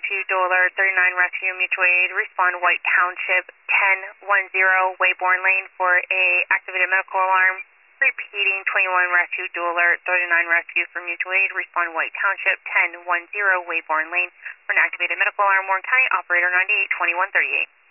Rescue, Dual Alert, 39 Rescue, Mutual Aid, respond White Township, 1010 Wayborn Lane for a activated medical alarm. Repeating, 21 Rescue, Dual Alert, 39 Rescue for Mutual Aid, respond White Township, 1010 Wayborn Lane for an activated medical alarm, Warren County, operator 982138.